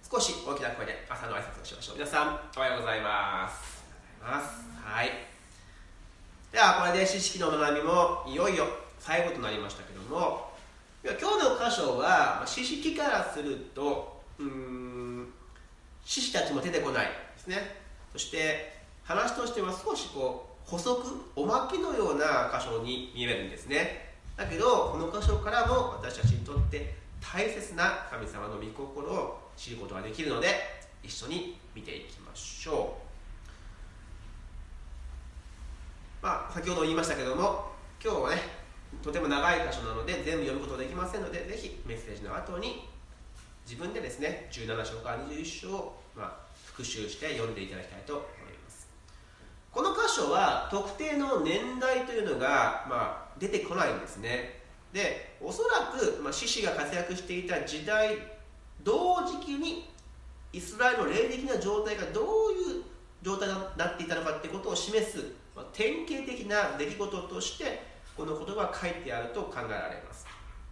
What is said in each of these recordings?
少し大きな声で朝の挨拶をしましょう。皆さんおはようございます。はい。ではこれで詩式の学びもいよいよ最後となりましたけども、今日の箇所は詩式からすると詩師たちも出てこないですね。そして話としては少し補足、おまけのような箇所に見えるんですね。だけどこの箇所からも私たちにとって大切な神様の御心を知ることができるので、一緒に見ていきましょう。先ほど言いましたけども、今日はねとても長い箇所なので全部読むことができませんので、ぜひメッセージの後に自分でですね17章から21章を復習して読んでいただきたいと思います。この箇所は特定の年代というのが、出てこないんですね。で、おそらく、士師が活躍していた時代同時期にイスラエルの霊的な状態がどういう状態になっていたのかということを示す、典型的な出来事としてこの言葉が書いてあると考えられます。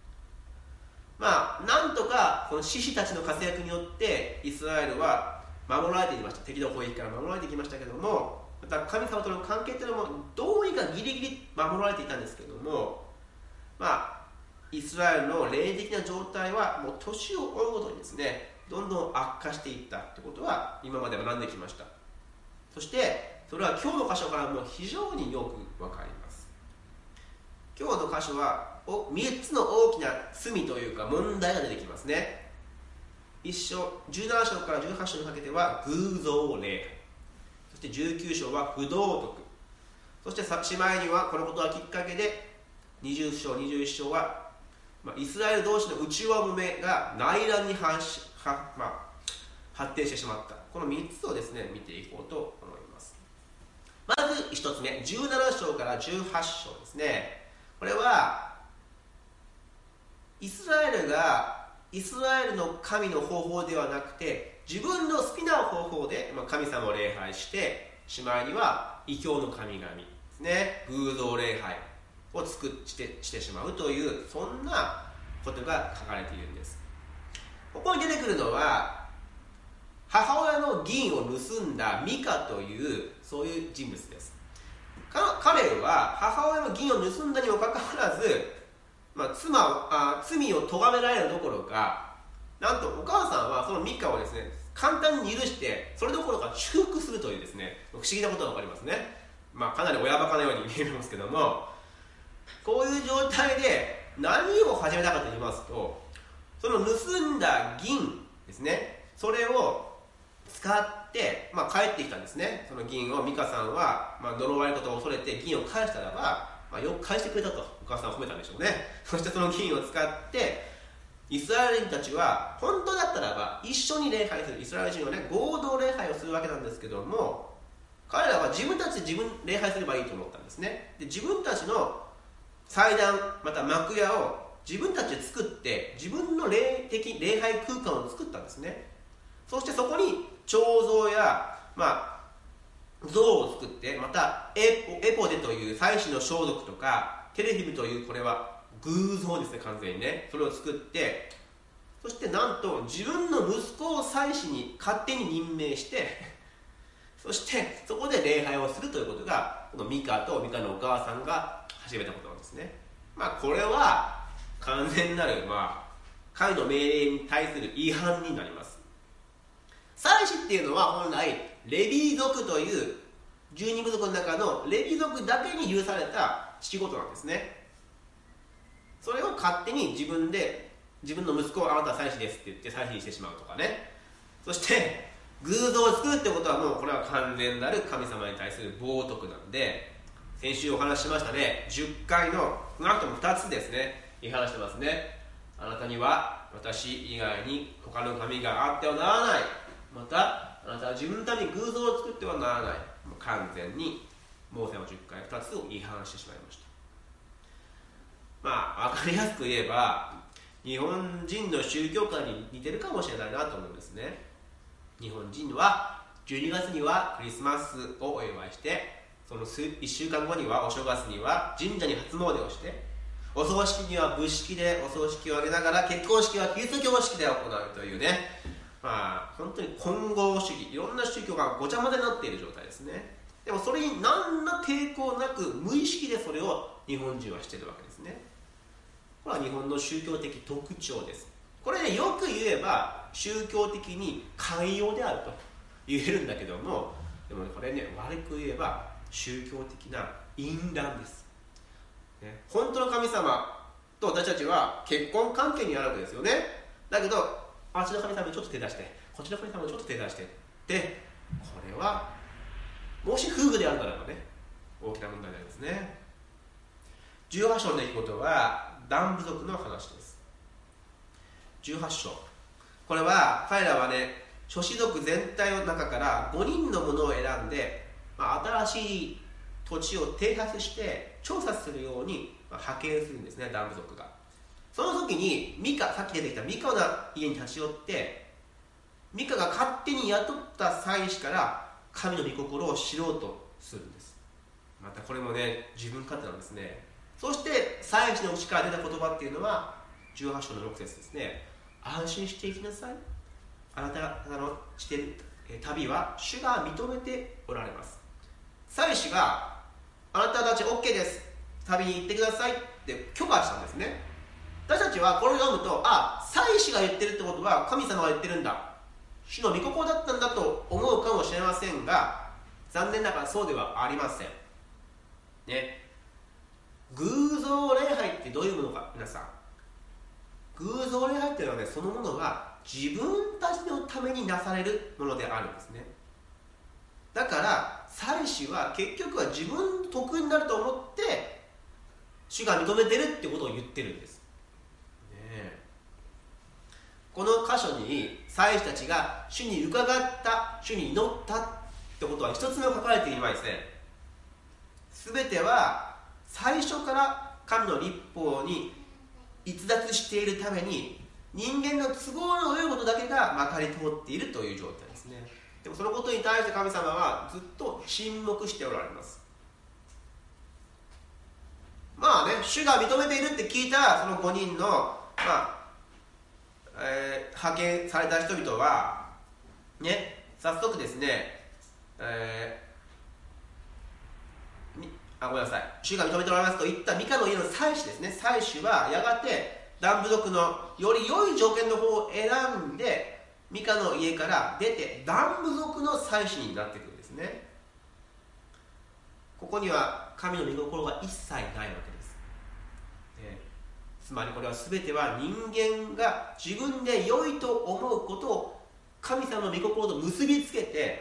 なんとかこの士師たちの活躍によってイスラエルは守られていました。敵の攻撃から守られてきましたけども、また神様との関係というのもどうにかギリギリ守られていたんですけども、イスラエルの霊的な状態はもう年を追うごとにですねどんどん悪化していったということは今まで学んできました。そしてそれは今日の箇所からも非常によくわかります。今日の箇所は3つの大きな罪というか問題が出てきますね。17章から18章にかけては偶像礼拝、そして19章は不道徳、そしてしまいにはこのことがきっかけで20章21章はイスラエル同士の内輪もめが内乱に発展してしまった。この3つをですね見ていこうと思います。まず1つ目、17章から18章ですね。これはイスラエルがイスラエルの神の方法ではなくて自分の好きな方法で神様を礼拝して、しまいには異教の神々ですね、偶像礼拝をしてしまうという、そんなことが書かれているんです。ここに出てくるのは母親の銀を盗んだミカというそういう人物です。彼は母親の銀を盗んだにもかかわらず、罪を咎められるどころか、なんとお母さんはそのミカをですね簡単に許して、それどころか祝福するというですね不思議なことが分かりますね。かなり親バカのように見えますけども、こういう状態で何を始めたかと言いますと、その盗んだ銀ですね、それを使って帰ってきたんですね。その銀をミカさんは呪われることを恐れて銀を返したらば、よく返してくれたとお母さんを褒めたんでしょうね。そしてその銀を使ってイスラエル人たちは本当だったらば一緒に礼拝する、イスラエル人はね合同礼拝をするわけなんですけども、彼らは自分たちで礼拝すればいいと思ったんですね。で、自分たちの祭壇また幕屋を自分たちで作って自分の霊的礼拝空間を作ったんですね。そしてそこに彫像や像を作って、またエポデという祭司の装束とかテレフィムという、これは偶像ですね、完全にね、それを作って、そしてなんと自分の息子を祭司に勝手に任命してそしてそこで礼拝をするということが、このミカとミカのお母さんが始めたことなんですね。これは完全なる神の命令に対する違反になります。祭司っていうのは本来レビ族という12部族の中のレビ族だけに許された仕事なんですね。それを勝手に自分の息子をあなたは祭司ですって言って祭司にしてしまうとかね。そして偶像を作るってことはもうこれは完全なる神様に対する冒涜なんで、先週お話ししましたね、10回の少なくとも2つですね言い話してますね。あなたには私以外に他の神があってはならない、またあなたは自分のために偶像を作ってはならない、完全にモーセの10回2つを違反してしまいました。分かりやすく言えば日本人の宗教観に似てるかもしれないなと思うんですね。日本人は12月にはクリスマスをお祝いして、その1週間後にはお正月には神社に初詣をして、お葬式には仏式でお葬式を挙げながら結婚式はキリスト教式で行うというね、 本当に混合主義、いろんな宗教がごちゃ混ぜになっている状態ですね。でもそれに何ら抵抗なく無意識でそれを日本人はしているわけですね。これは日本の宗教的特徴です。これね、よく言えば宗教的に寛容であると言えるんだけども、でもこれね、悪く言えば宗教的な淫乱です、ね、本当の神様と私たちは結婚関係にあるわけですよね。だけどあっちの神様にちょっと手出して、こっちの神様にちょっと手出してって、これはもし夫婦であるならばね、大きな問題になりますね。18章の出来事はダン部族の話です。18章、これは彼らはね、諸氏族全体の中から5人の者を選んで、新しい土地を偵察して調査するように派遣するんですね、ダン部族が。その時にミカ、さっき出てきたミカの家に立ち寄って、ミカが勝手に雇った祭司から神の御心を知ろうとするんです。またこれもね、自分勝手なんですね。そして祭司の口から出た言葉っていうのは18章の6節ですね。安心していきなさい、あなた方のしている旅は主が認めておられます。祭司があなたたち OK です、旅に行ってくださいって許可したんですね。私たちはこれを読むと、祭司が言ってるってことは神様が言ってるんだ、主の御心だったんだと思うかもしれませんが、残念ながらそうではありませんね。偶像礼拝ってどういうものか、皆さん、偶像礼拝っていうのはね、そのものは自分たちのためになされるものであるんですね。だから祭司は結局は自分の得になると思って主が認めてるってことを言ってるんです、ね。この箇所に祭司たちが主に伺った、主に祈ったってことは一つ目書かれていません。すべては最初から神の律法に逸脱しているために、人間の都合の良いことだけがまかり通っているという状態ですね。でもそのことに対して神様はずっと沈黙しておられます。主が認めているって聞いたその5人の、派遣された人々はね、早速ですね、ごめんなさい、主が認めておられますと言ったミカの家の祭司ですね。祭司はやがてダン部族のより良い条件の方を選んでミカの家から出てダン部族の祭司になっていくんですね。ここには神の御心が一切ないわけです、つまりこれは全ては人間が自分で良いと思うことを神様の御心と結びつけて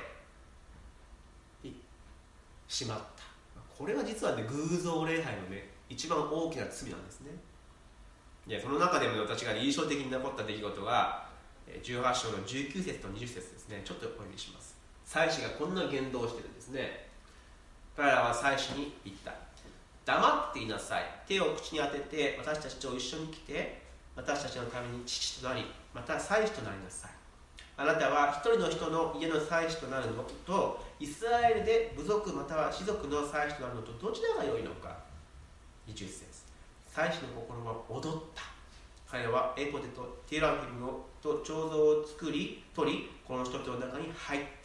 しまった。これは実はね、偶像礼拝のね、一番大きな罪なんですね。でその中でも私が印象的に残った出来事は18章の19節と20節ですね。ちょっとお読みします。祭司がこんな言動をしているんですね。彼らは祭司に言った。黙っていなさい。手を口に当てて私たちと一緒に来て、私たちのために父となり、また祭司となりなさい。あなたは一人の人の家の祭司となるのと、イスラエルで部族または氏族の祭司となるのとどちらが良いのか。20節、祭司の心は踊った。彼はエポテとテラフィムと彫像を作り取り、この人々の中に入っていった、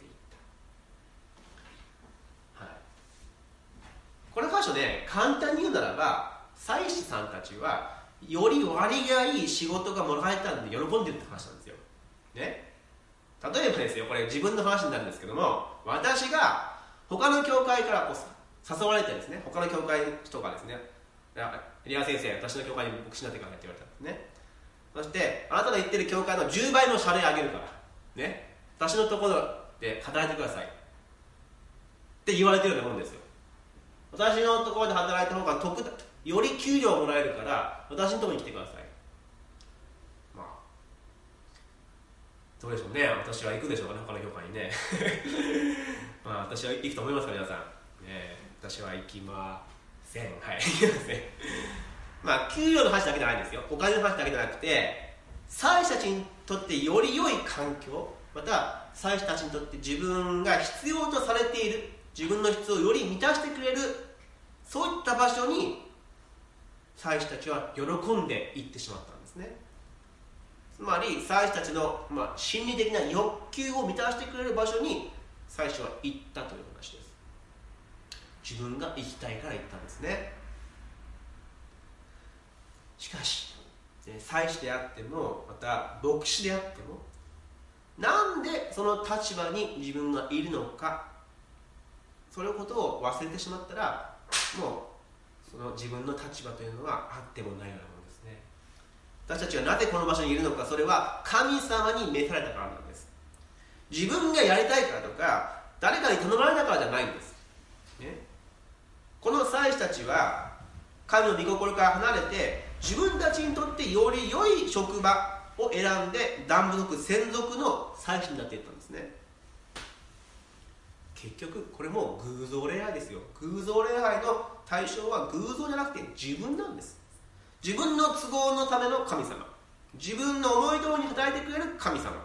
この箇所で簡単に言うならば、祭司さんたちはより割がいい仕事がもらえたんで喜んでるって話なんですよね。例えばですよ、これ自分の話になるんですけども、私が他の教会から誘われてですね、他の教会の人がですね、リア先生、私の教会に牧師になってくださいって言われたんですね。そしてあなたの言ってる教会の10倍の謝礼あげるからね、私のところで働いてくださいって言われてるようなもんですよ。私のところで働いた方が得だ、より給料もらえるから私のところに来てください。どうでしょうね、私は行くでしょうかね、他の教会にね私は行くと思いますか皆さん、私は行きません。行きません給料の話だけじゃないんですよ。お金の話だけじゃなくて、祭司たちにとってより良い環境、また祭司たちにとって自分が必要とされている、自分の必要をより満たしてくれる、そういった場所に祭司たちは喜んで行ってしまったんですね。 つまり祭司たちの、心理的な欲求を満たしてくれる場所に祭司は行ったという話です。自分が行きたいから行ったんですね。しかし祭司であってもまた牧師であっても、なんでその立場に自分がいるのか、そのことを忘れてしまったら、もうその自分の立場というのはあってもないようなものですね。私たちがなぜこの場所にいるのか、それは神様に召されたからなんです。自分がやりたいからとか誰かに頼まれたからじゃないんです、ね、この祭司たちは神の御心から離れて自分たちにとってより良い職場を選んで断属専属の祭司になっていったんですね。結局これも偶像礼拝ですよ。偶像礼拝の対象は偶像じゃなくて自分なんです。自分の都合のための神様、自分の思い通りに働いてくれる神様。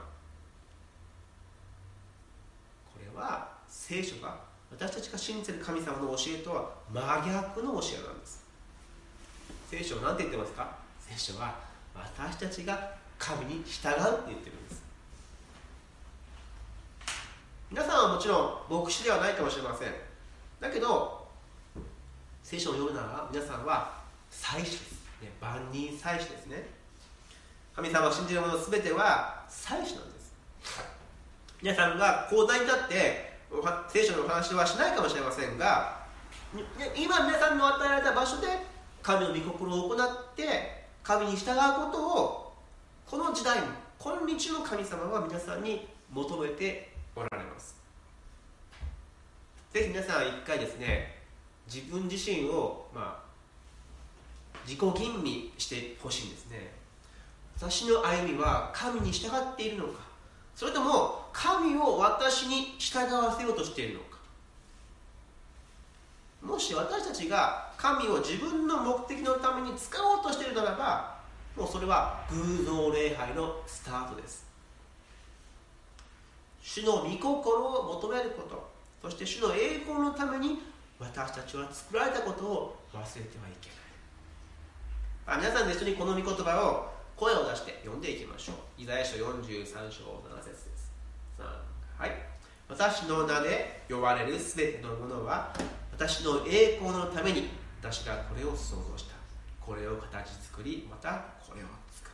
これは聖書が私たちが信じている神様の教えとは真逆の教えなんです。聖書は何て言ってますか？聖書は私たちが神に従うって言ってるんです。皆さんはもちろん牧師ではないかもしれません。だけど聖書を読むなら皆さんは祭司です、ね、万人祭司ですね。神様を信じる者全ては祭司なんです。皆さんが講談に立って聖書のお話はしないかもしれませんが、今皆さんの与えられた場所で神の御心を行って神に従うことを、この時代に今日の神様は皆さんに求めておられます。ぜひ皆さん一回ですね、自分自身を、自己吟味してほしいんですね。私の歩みは神に従っているのか、それとも神を私に従わせようとしているのか。もし私たちが神を自分の目的のために使おうとしているならば、もうそれは偶像礼拝のスタートです。主の御心を求めること、そして主の栄光のために私たちは作られたことを忘れてはいけない。皆さんで一緒にこの御言葉を声を出して読んでいきましょう。イザヤ書43章7節です。はい。私の名で呼ばれるすべてのものは私の栄光のために私がこれを創造した。これを形作り、またこれを作った。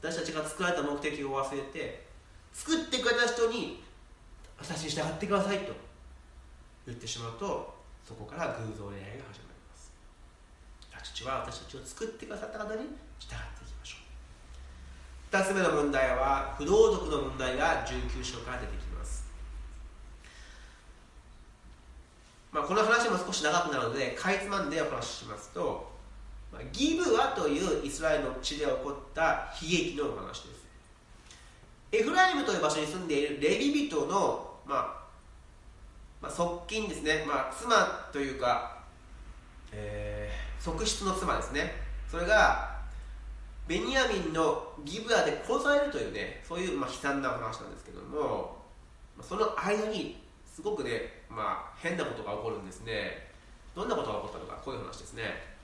私たちが作られた目的を忘れて、作ってくれた人に私に従ってくださいと言ってしまうと、そこから偶像礼拝が始まります。父は私たちを作ってくださった方に従っていきましょう。2つ目の問題は不道徳の問題が19章から出てきます。この話も少し長くなるのでかいつまんでお話ししますと、ギブアというイスラエルの地で起こった悲劇のお話です。エフライムという場所に住んでいるレビ人の、側近ですね、妻というか、側室の妻ですね。それがベニヤミンのギブアで殺されるというね、そういう悲惨な話なんですけども、その間にすごくね、変なことが起こるんですね。どんなことが起こったのか、こういう話ですね。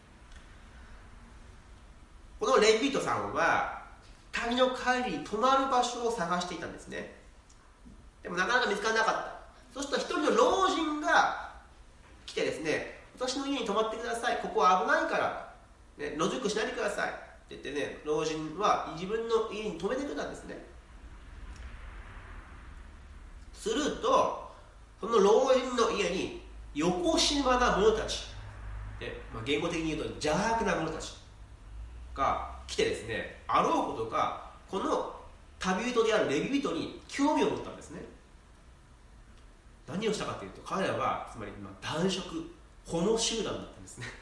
このレビ人さんは旅の帰りに泊まる場所を探していたんですね。でもなかなか見つからなかった。そうすると一人の老人が来てですね、私の家に泊まってください、ここは危ないから、野宿しないでくださいって言ってね、老人は自分の家に泊めてくれたんですね。するとその老人の家によこしまな者たちで、言語的に言うと邪悪な者たちが来てですね、あろうことかこの旅人であるレビ人に興味を持ったんですね。何をしたかというと、彼らはつまり男色ホモ集団だったんですね。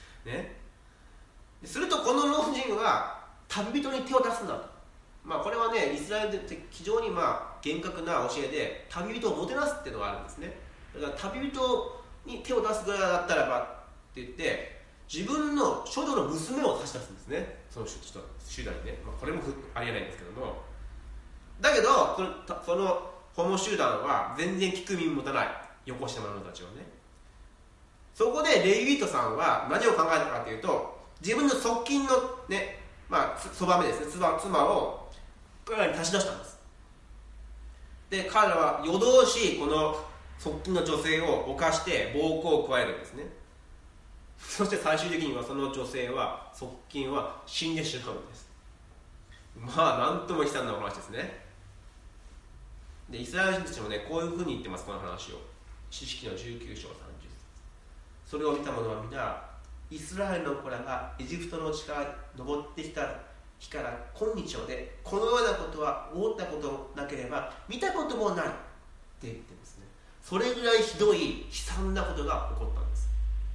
するとこの老人は旅人に手を出すんだと。これはね、イスラエルで非常に厳格な教えで旅人をもてなすっていうのがあるんですね。だから旅人に手を出すぐらいだったらばって言って自分の処女の娘を差し出すんですね、その集団にね。これもありえないんですけども、だけどそのホモ集団は全然聞く耳持たない、よこした者たちをね。そこでレイビートさんは何を考えたかというと、自分の側近のね、 そばめですね、妻を彼らに足し出したんです。で彼らは夜通しこの側近の女性を犯して暴行を加えるんですね。そして最終的にはその女性は、側近は死んでしまうんです。なんとも悲惨なお話ですね。でイスラエル人たちもね、こういうふうに言ってます、この話を。詩式の19章30節。それを見た者は皆、イスラエルの子らがエジプトの地から登ってきた日から今日までこのようなことは思ったことなければ見たこともないって言ってますね。それぐらいひどい悲惨なことが起こったんです。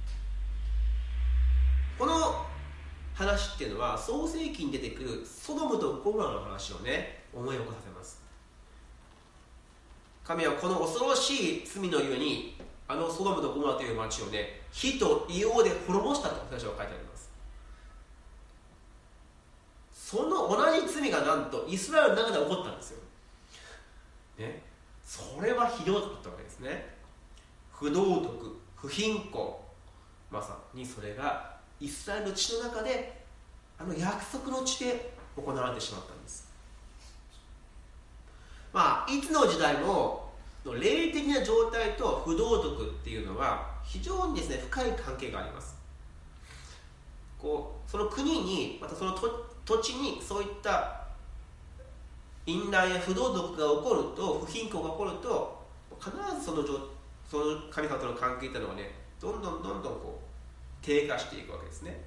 この話っていうのは創世記に出てくるソドムとゴモラの話をね、思い起こさせます。神はこの恐ろしい罪のゆえにソドムとゴモラという町をね、火と硫黄で滅ぼしたと聖書は書いてあります。その同じ罪がなんとイスラエルの中で起こったんですよ、ね、それはひどかったわけですね。不道徳、不貧困、まさにそれがイスラエルの地の中で約束の地で行われてしまったんです。いつの時代も霊的な状態と不道徳っていうのは非常にですね、深い関係があります。その国に、またその土地にそういった淫乱や不道徳が起こると、不貧困が起こると、必ずその神様との関係というのはね、どんどん低下していくわけですね。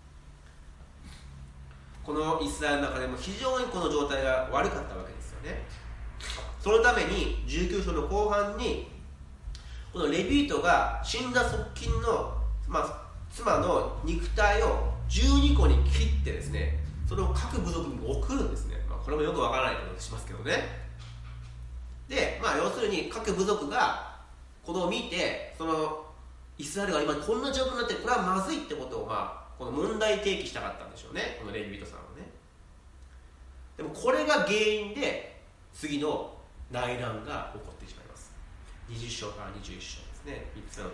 このイスラエルの中でも非常にこの状態が悪かったわけですよね。そのために19章の後半にこのレビートが死んだ側近の、妻の肉体を12個に切ってですね、それを各部族に送るんですね。これもよくわからないことしますけどね。で、要するに各部族がこれを見て、そのイスラエルが今こんな状況になってこれはまずいってことをこの問題提起したかったんでしょうね、このレビートさんはね。でもこれが原因で次の内乱が起こってしまいます。20章から21章ですね、3つの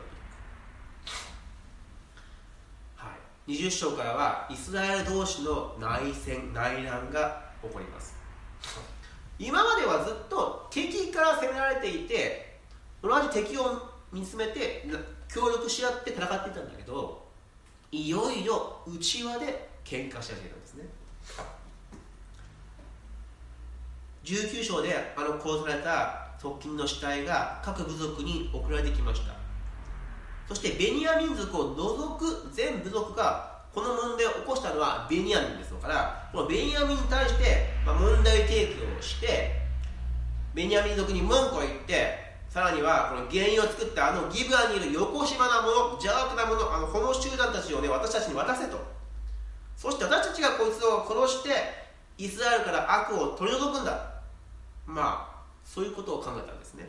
20章からはイスラエル同士の内乱が起こります。今まではずっと敵から攻められていて、同じ敵を見つめて協力し合って戦っていたんだけど、いよいよ内輪で喧嘩し始めたんですね。19章で殺された側近の死体が各部族に送られてきました。そしてベニヤ民族を除く全部族がこの問題を起こしたのはベニヤミンですから、このベニヤミンに対して問題提起をして、ベニヤミン族に文句を言って、さらにはこの原因を作ったギブアにいるよこしまなもの、邪悪なもの、この集団たちをね、私たちに渡せと。そして私たちがこいつを殺してイスラエルから悪を取り除くんだ。そういうことを考えたんですね。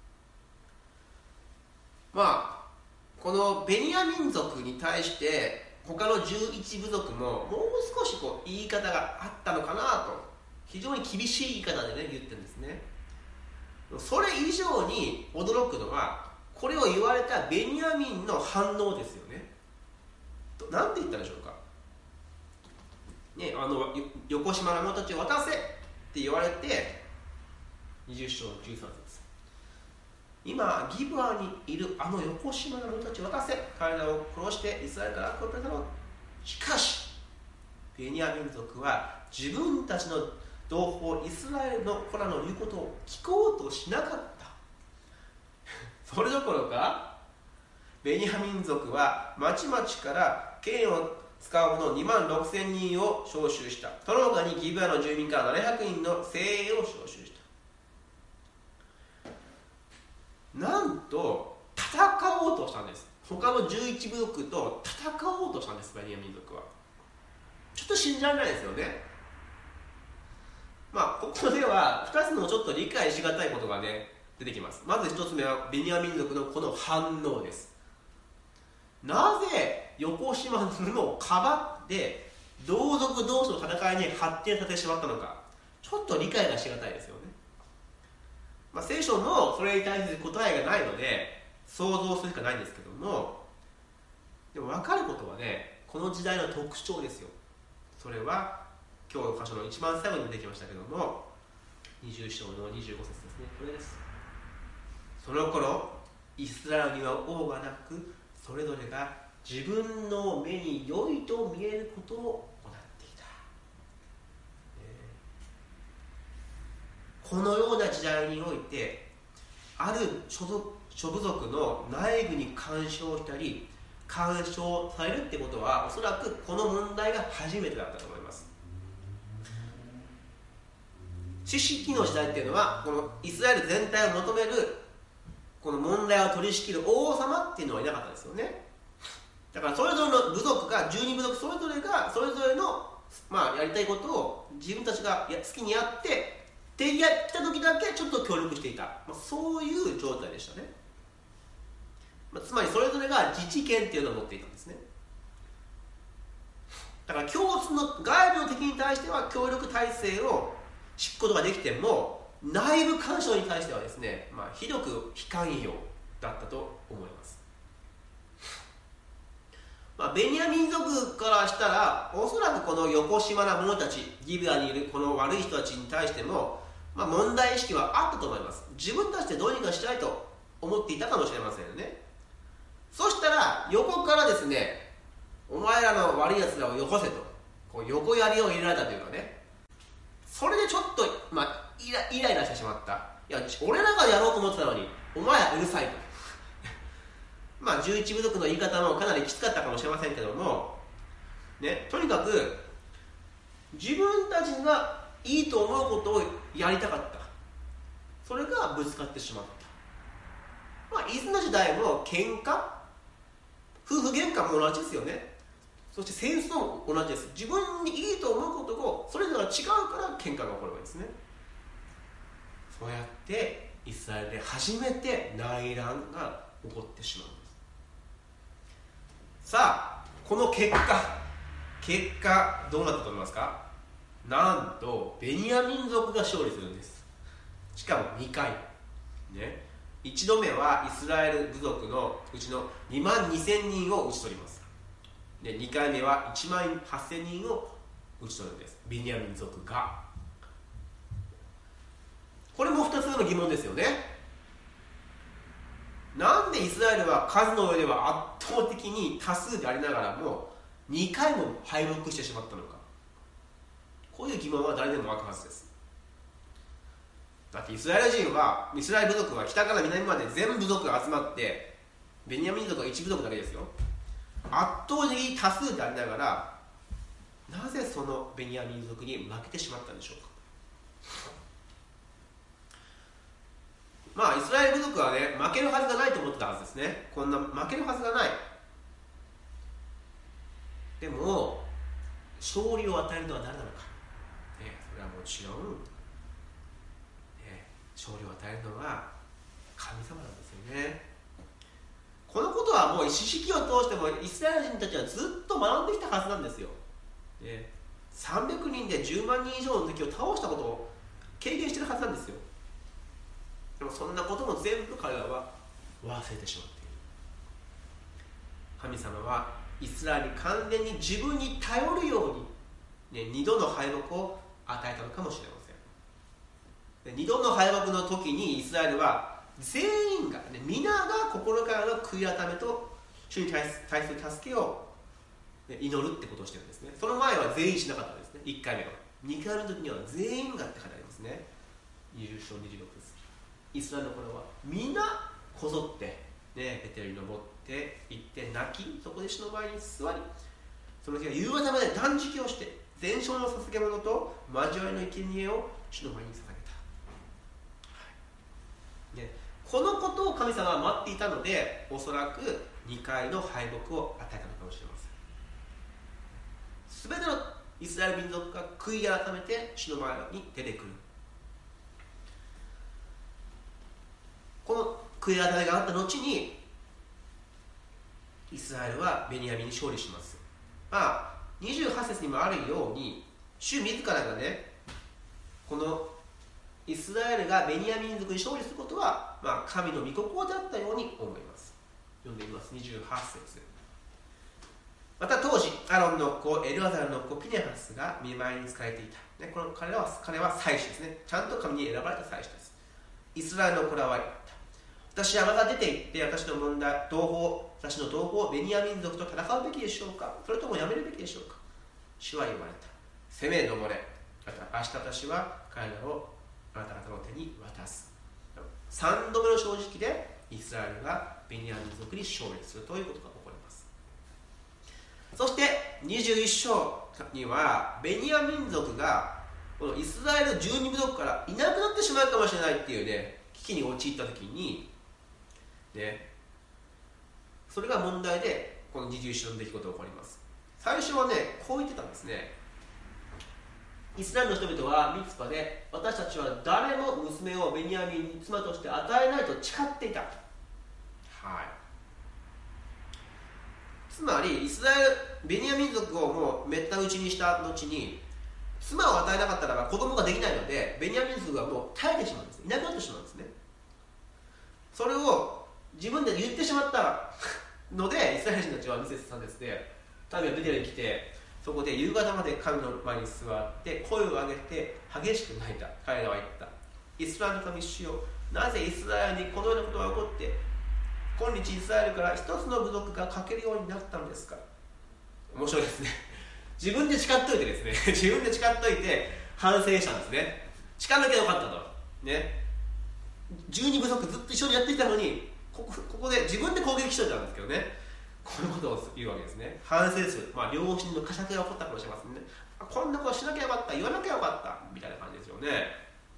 このベニヤ民族に対して他の11部族ももう少し言い方があったのかなと、非常に厳しい言い方でね言ってるんですね。それ以上に驚くのは、これを言われたベニヤミンの反応ですよね。なんて言ったでしょうかね。よこしまな者たちを渡せって言われて、20章13節、今ギブアにいるよこしまな者たちを渡せ、彼らを殺してイスラエルから悪を取り除く。しかしベニヤ民族は自分たちの同胞イスラエルの子らの言うことを聞こうとしなかった。それどころかベニヤ民族は町々から剣を使う者2万6千人を召集した。その他にギブアの住民から700人の精鋭を召集した。なんと戦おうとしたんです。他の11部族と戦おうとしたんです。ベニヤ民族はちょっと信じられないですよね。ここでは2つのちょっと理解しがたいことがね出てきます。まず1つ目はベニヤ民族のこの反応です。なぜよこしまなのをかばって同族同士の戦いに発展させてしまったのか、ちょっと理解がしがたいですよね。聖書のそれに対する答えがないので想像するしかないんですけども、でも分かることはね、この時代の特徴ですよ。それは今日の箇所の一番最後に出てきましたけども、20章の25節ですね。これです。その頃イスラエルには王がなく、それぞれが自分の目に良いと見えることを行っていた。このような時代において、ある諸部族の内部に干渉したり干渉されるってことは、おそらくこの問題が初めてだったと思います。知識の時代っていうのは、このイスラエル全体を求めるこの問題を取り仕切る王様っていうのはいなかったですよね。だからそれぞれの部族が、12部族それぞれがそれぞれの、やりたいことを自分たちが好きにやって、敵が来た時だけちょっと協力していた、そういう状態でしたね。つまりそれぞれが自治権っていうのを持っていたんですね。だから共通の外部の敵に対しては協力体制を敷くことができても、内部干渉に対してはですね、ひどく非寛容だったと思います。ベニヤ民族からしたら、おそらくこのよこしまな者たち、ギベアにいるこの悪い人たちに対しても、問題意識はあったと思います。自分たちでどうにかしたいと思っていたかもしれませんよね。そしたら横からですね、お前らの悪いやつらをよこせと、こう横槍を入れられたというかね、それでちょっと、イライラしてしまった。いや、俺らがやろうと思ってたのにお前はうるさいと11部族の言い方もかなりきつかったかもしれませんけども、とにかく自分たちがいいと思うことをやりたかった。それがぶつかってしまった。いつの時代も喧嘩、夫婦喧嘩も同じですよね。そして戦争も同じです。自分にいいと思うことをそれぞれが違うから喧嘩が起こるわけですね。そうやってイスラエルで初めて内乱が起こってしまうんです。さあ、この結果どうなったと思いますか？なんとベニヤ民族が勝利するんです。しかも2回ね。1度目はイスラエル部族のうちの2万2000人を討ち取ります。で2回目は1万8000人を討ち取るんです、ベニヤ民族が。これも2つ目の疑問ですよね。なんでイスラエルは数の上では圧倒的に多数でありながらも2回も敗北してしまったのか。こういう疑問は誰でも湧くはずです。だってイスラエル部族は北から南まで全部族が集まって、ベニヤ民族は一部族だけですよ。圧倒的に多数でありながら、なぜそのベニヤ民族に負けてしまったんでしょうか。イスラエル部族はね、負けるはずがないと思ってたはずですね。こんな負けるはずがない。でも勝利を与えるのは誰なのか、それはもちろん、勝利を与えるのは神様なんですよね。このことはもう四式を通してもイスラエル人たちはずっと学んできたはずなんですよ。300人で10万人以上の敵を倒したことを経験してるはずなんですよ。でもそんなことも全部彼らは忘れてしまっている。神様はイスラエルに完全に自分に頼るように、2度の敗北を与えたのかもしれません。2度の敗北の時にイスラエルは全員が、皆が心からの悔い改めと主に対する助けを祈るってことをしてるんですね。その前は全員しなかったんですね。1回目は。2回目の時には全員がって書いてありますね。20章26です。イスラエルの頃は皆こぞって、ベテルに登って行って泣き、そこで主の前に座り、その日は夕方まで断食をして全焼の捧げ物と交わりの生贄を主の前に捧げた、このことを神様は待っていたので、おそらく2回の敗北を与えたのかもしれません。全てのイスラエル民族が悔い改めて主の前に出てくる。この悔い改めがあった後にイスラエルはベニヤミンに勝利します。28節にもあるように、主自らがね、このイスラエルがベニヤミン族に勝利することは、神の御心であったように思います。読んでみます。28節。 また当時アロンの子エルアザルの子ピネハスが見舞いに仕えていた、彼は祭司ですね。ちゃんと神に選ばれた祭司です。イスラエルの子らは言った。私はまた出て行って私の同胞ベニヤ民族と戦うべきでしょうか、それともやめるべきでしょうか。主は言われた。攻め登れ、また明日私は彼らをあなた方の手に渡す。3度目の正直でイスラエルがベニヤ民族に勝利するということが起こります。そして21章にはベニヤ民族がこのイスラエル12部族からいなくなってしまうかもしれないっていうね、危機に陥った時にね、それが問題でこの21章の出来事が起こります。最初はね、こう言ってたんですね。イスラエルの人々はミツパで、私たちは誰も娘をベニヤミンに妻として与えないと誓っていた。はい。つまりイスラエルベニヤミン族をもうめった打ちにした後に、妻を与えなかったらば子供ができないので、ベニヤミン族はもう絶えてしまうんです。いなくなってしまうんですね。それを自分で言ってしまったので、イスラエル人たちは2節3節で民がベテルに来て、そこで夕方まで神の前に座って声を上げて激しく泣いた。彼らは言った。イスラエルの神主よ、なぜイスラエルにこのようなことが起こって今日イスラエルから一つの部族が欠けるようになったのですか。面白いですね。自分で誓っといてですね自分で誓っといて反省したんですね。誓わなきゃよかったとね。12部族ずっと一緒にやってきたのに、ここで自分で攻撃しといたんですけどね、こういうことを言うわけですね。反省する、良心の呵責が起こったかもしれませんね。こんなことしなきゃよかった、言わなきゃよかったみたいな感じですよね。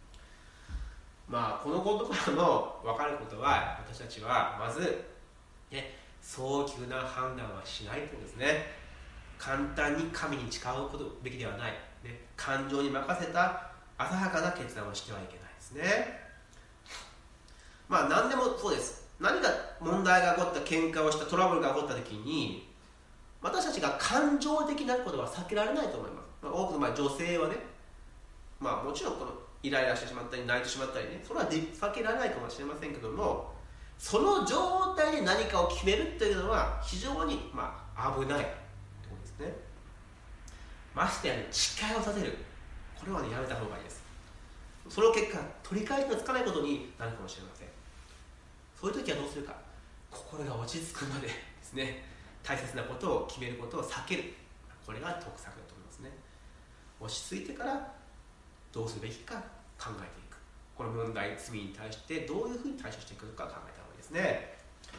このことからの分かることは、私たちはまず、早急な判断はしないということですね。簡単に神に誓うことべきではない、感情に任せた浅はかな決断をしてはいけないですね。何でもそうです。何か問題が起こった、喧嘩をした、トラブルが起こった時に、私たちが感情的なことは避けられないと思います。多くの女性はね、もちろんこのイライラしてしまったり泣いてしまったりね、それは避けられないかもしれませんけども、その状態で何かを決めるというのは非常に危ないということですね。ましてや誓いを立てる、これはやめた方がいいです。その結果取り返しのつかないことになるかもしれません。そういう時はどうするか、心が落ち着くまでですね、大切なことを決めることを避ける、これが得策だと思いますね。落ち着いてからどうするべきか考えていく、この問題、罪に対してどういうふうに対処していくのか考えた方がいいですね。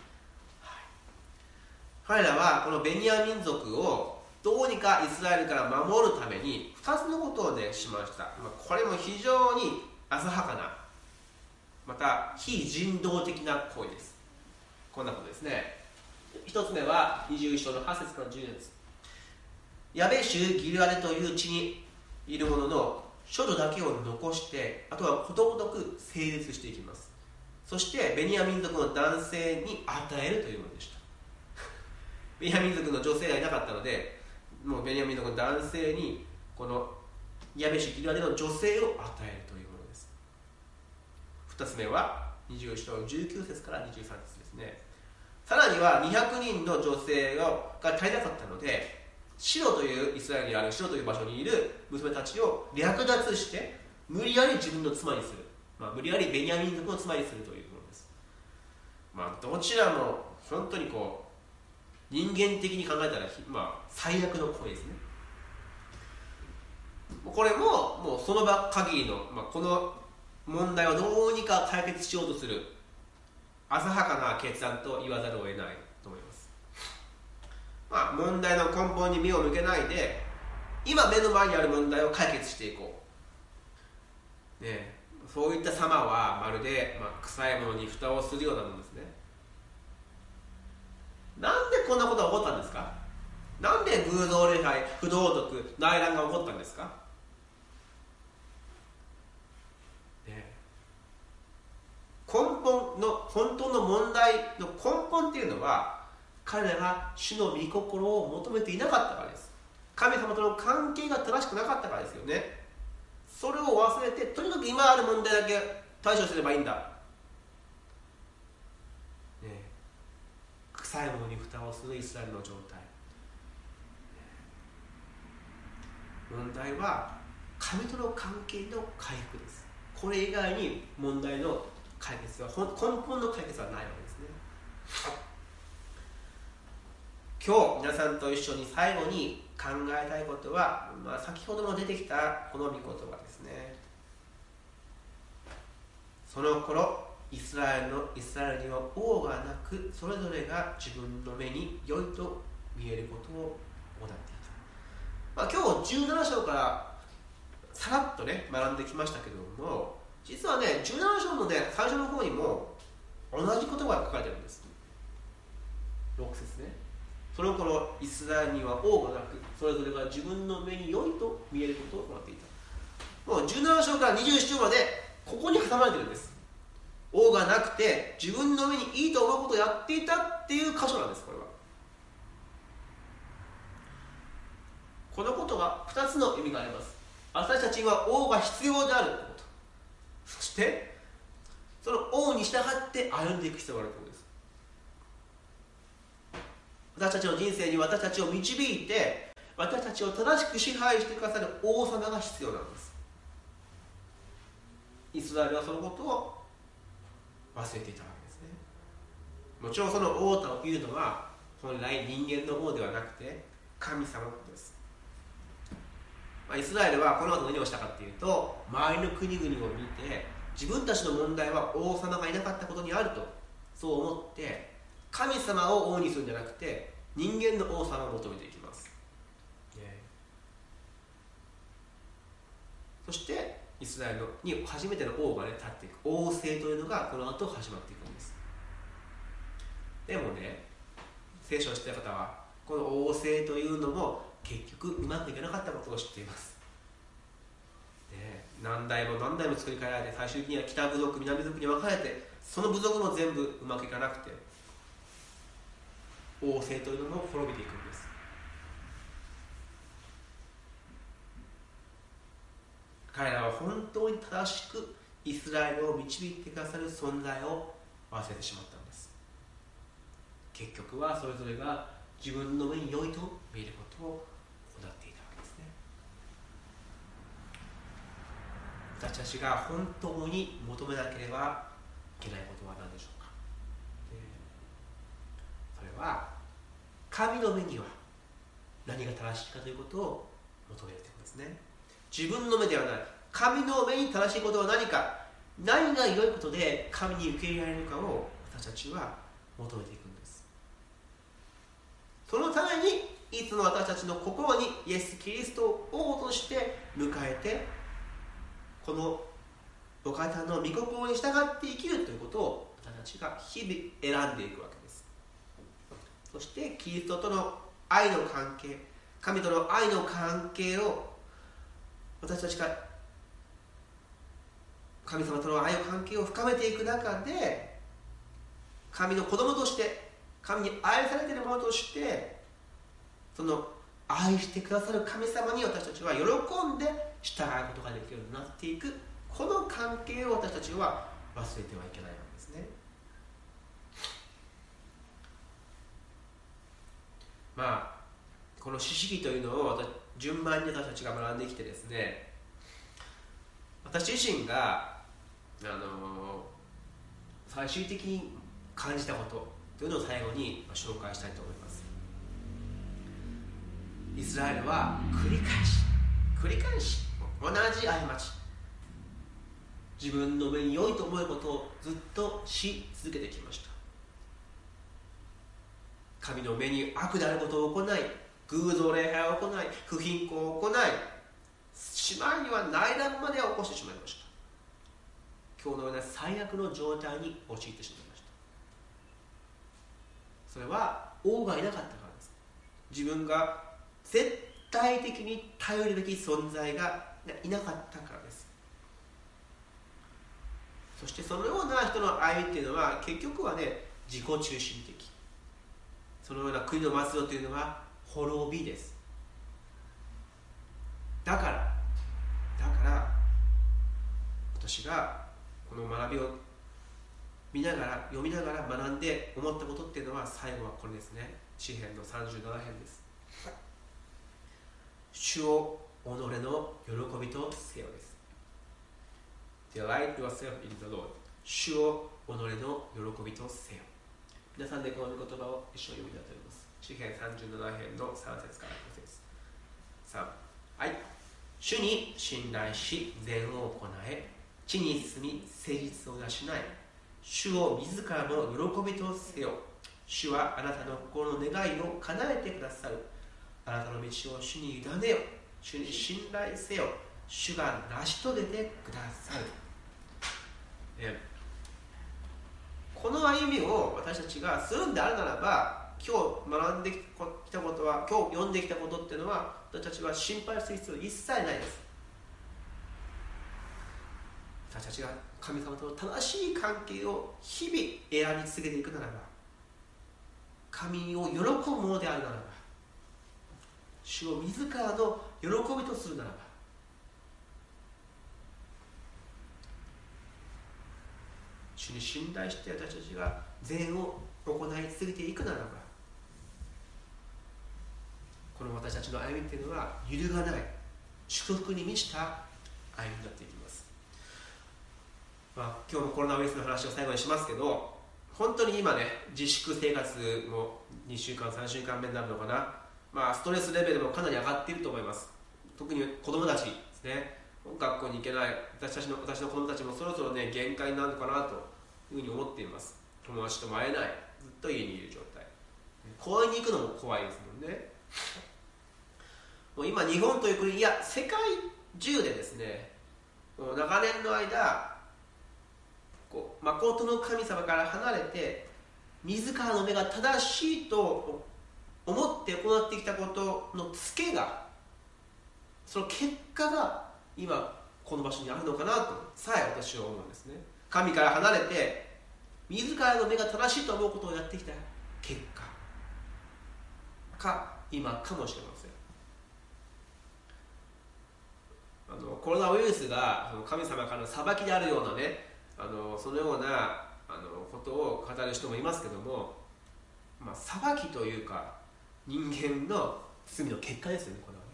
彼らはこのベニヤ民族をどうにかイスラエルから守るために2つのことをねしました。これも非常に浅はかな、また非人道的な行為です。こんなことですね。一つ目は21章の8節から10節。ヤベシュギルアデという地にいる者の処女だけを残して、あとはことごとく成立していきます。そしてベニヤ民族の男性に与えるというものでした。ベニヤ民族の女性がいなかったので、もうベニヤ民族の男性にこのヤベシュギルアデの女性を与えるというものです。2つ目は21章19節から23節ですね。さらには200人の女性が足りなかったので、シロというイスラエルにあるシロという場所にいる娘たちを略奪して無理やり自分の妻にする、無理やりベニヤ民族の妻にするというものです。どちらも本当に人間的に考えたら、最悪の行為ですね。これももうその場限りの、この問題をどうにか解決しようとする浅はかな決断と言わざるを得ないと思います。問題の根本に目を向けないで、今目の前にある問題を解決していこう、そういった様はまるで、臭いものに蓋をするようなものですね。なんでこんなことが起こったんですか。なんで偶像礼拝、不道徳、内乱が起こったんですか。根本の本当の問題の根本っていうのは、彼らが主の御心を求めていなかったからです。神様との関係が正しくなかったからですよね。それを忘れて、とにかく今ある問題だけ対処すればいいんだ、臭いものに蓋をするイスラエルの状態。 問題は神との関係の回復です。これ以外に問題の解決は、根本の解決はないわけですね。今日皆さんと一緒に最後に考えたいことは、先ほども出てきたこの御言葉ですね。その頃イスラエルには王がなく、それぞれが自分の目に良いと見えることを行っていた。今日17章からさらっとね学んできましたけども、実はね17章のね最初の方にも同じ言葉が書かれてるんです。6節ね。その頃イスラエルには王がなく、それぞれが自分の目に良いと見えることを行っていた。もう17章から21章までここに挟まれてるんです。王がなくて自分の目にいいと思うことをやっていたっていう箇所なんです。これはこのことは2つの意味があります。私たちは王が必要であるということ、そしてその王に従って歩んでいく必要があるということです。私たちの人生に私たちを導いて、私たちを正しく支配してくださる王様が必要なんです。イスラエルはそのことを忘れていたわけですね。もちろんその王というのは本来人間の王ではなくて神様です。イスラエルはこの後何をしたかというと、周りの国々を見て自分たちの問題は王様がいなかったことにあるとそう思って、神様を王にするんじゃなくて人間の王様を求めていきます、そしてイスラエルに初めての王が、立っていく王政というのがこの後始まっていくんです。でもね、聖書を知っている方はこの王政というのも結局うまくいかなかったことを知っています。何代も何代も作り変えられて、最終的には北部族南部族に分かれて、その部族も全部うまくいかなくて王政というのも滅びていくんです。彼らは本当に正しくイスラエルを導いてくださる存在を忘れてしまったんです。結局はそれぞれが自分の目に良いと見えることを行っていたわけですね。私たちが本当に求めなければいけないことは何でしょうか。それは神の目には何が正しいかということを求めるということですね。自分の目ではない、神の目に正しいことは何か、何が良いことで神に受け入れられるかを私たちは求めていくんです。そのためにいつも私たちの心にイエス・キリストを王として迎えて、このお方の御心に従って生きるということを私たちが日々選んでいくわけです。そしてキリストとの愛の関係、神との愛の関係を私たちが神様との愛の関係を深めていく中で、神の子供として、神に愛されているものとして、その愛してくださる神様に私たちは喜んで従うことができるようになっていく、この関係を私たちは忘れてはいけないわけですね。この四式というのを順番に私たちが学んできてですね、私自身が最終的に感じたことというのを最後に紹介したいと思います。イスラエルは繰り返し同じ過ち、自分の目に良いと思うことをずっとし続けてきました。神の目に悪であることを行い、偶像礼拝を行い、不貧困を行い、しまいには内乱まで起こしてしまいました。今日のような最悪の状態に陥ってしまいました。それは王がいなかったからです。自分が絶対的に頼るべき存在がいなかったからです。そしてそのような人の歩みっていうのは結局はね、自己中心的。そのような国の末路というのは滅びです。だから私がこの学びを見ながら読みながら学んで思ったことっていうのは、最後はこれですね。詩編の37編です。主をの喜びとせよです。 Delight yourself in the Lord。 主を己の喜びとせよ。皆さんでこの御言葉を一緒に読みたいと思います。詩編37編の3節から5節。3、はい。主に信頼し善を行え、地に住み誠実を養え、主を自らの喜びとせよ。主はあなたの心の願いを叶えてくださる。あなたの道を主に委ねよ。主に信頼せよ。主が成し遂げてくださる。この歩みを私たちがするんであるならば、今日学んできたことは、今日読んできたことっていうのは、私たちは心配する必要一切ないです。私たちが神様との正しい関係を日々選び続けていくならば、神を喜ぶものであるならば、主を自らの喜びとするならば、主に信頼して私たちが善を行い続けていくならば、この私たちの歩みというのは揺るがない祝福に満ちた歩みになっていきます。今日もコロナウイルスの話を最後にしますけど、本当に今ね、自粛生活も2週間3週間目になるのかな、ストレスレベルもかなり上がっていると思います。特に子供たちですね、学校に行けない、私の子供たちもそろそろね、限界になるのかなというふうに思っています。友達とも会えない、ずっと家にいる状態、公園に行くのも怖いですもんね。もう今日本という国、いや世界中でですね、もう長年の間誠の神様から離れて、自らの目が正しいと思って行ってきたことのツケが、その結果が今この場所にあるのかなとさえ私は思うんですね。神から離れて自らの目が正しいと思うことをやってきた結果か今かもしれません。コロナウイルスが神様からの裁きであるようなね、そのようなことを語る人もいますけども、裁きというか人間の罪の結果ですよね、これはね。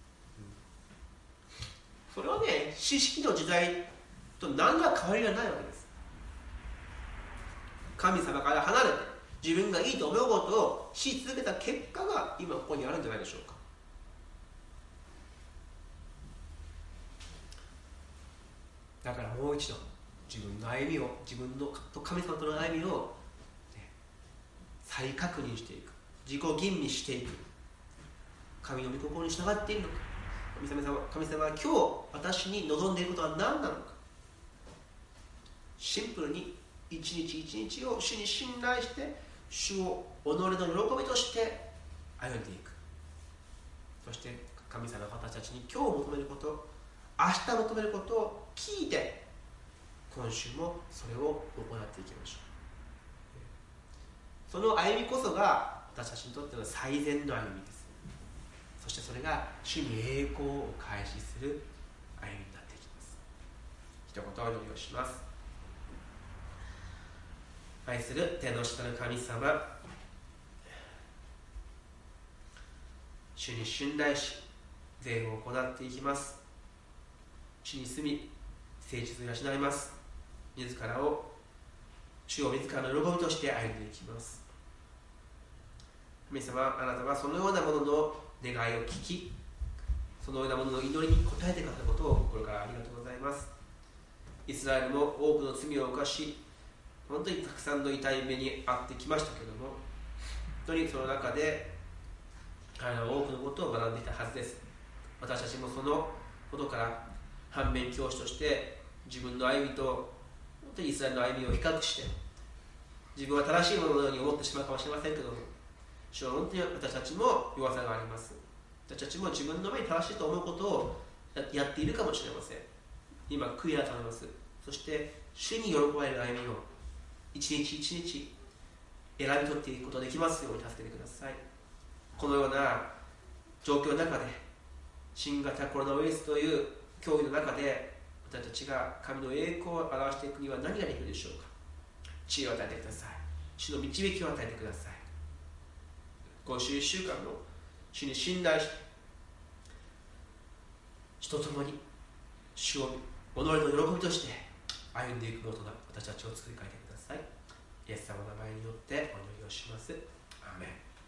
それはね、四式の時代と何ら変わりがないわけです。神様から離れて自分がいいと思うことをし続けた結果が今ここにあるんじゃないでしょうか。だからもう一度自分の歩みを、自分の神様との歩みを、再確認していく、自己吟味していく。神の御心に従っているのか、神様は今日私に望んでいることは何なのか、シンプルに一日一日を主に信頼して、主を己の喜びとして歩んでいく。そして神様が私たちに今日求めること、明日求めることを聞いて、今週もそれを行っていきましょう。その歩みこそが私たちにとっての最善の歩みです。そしてそれが主に栄光を開始する歩みになっていきます。一言お祈りをします。愛する天の下の神様、主に信頼し善を行っていきます。主に住み誠実を養います。主を自らの喜びとして歩んでいきます。神様、あなたはそのようなものの願いを聞き、そのようなものの祈りに応えてくださることを心からありがとうございます。イスラエルも多くの罪を犯し、本当にたくさんの痛い目に遭ってきましたけれども、本当にその中で彼らは多くのことを学んでいたはずです。私たちもそのことから反面教師として自分の歩みと本当にイスラエルの歩みを比較して、自分は正しいもののように思ってしまうかもしれませんけども、主は本当に私たちも弱さがあります。私たちも自分の目に正しいと思うことをやっているかもしれません。今悔い改めます。そして主に喜ばれる歩みを一日一日選び取っていくことができますように助けてください。このような状況の中で、新型コロナウイルスという脅威の中で、私たちが神の栄光を表していくには何ができるでしょうか。知恵を与えてください。主の導きを与えてください。今週1週間の主に信頼して、 主と共に主を己の喜びとして歩んでいくものと私たちを作り変えてください。イエス様の名前によってお祈りをします。アーメン。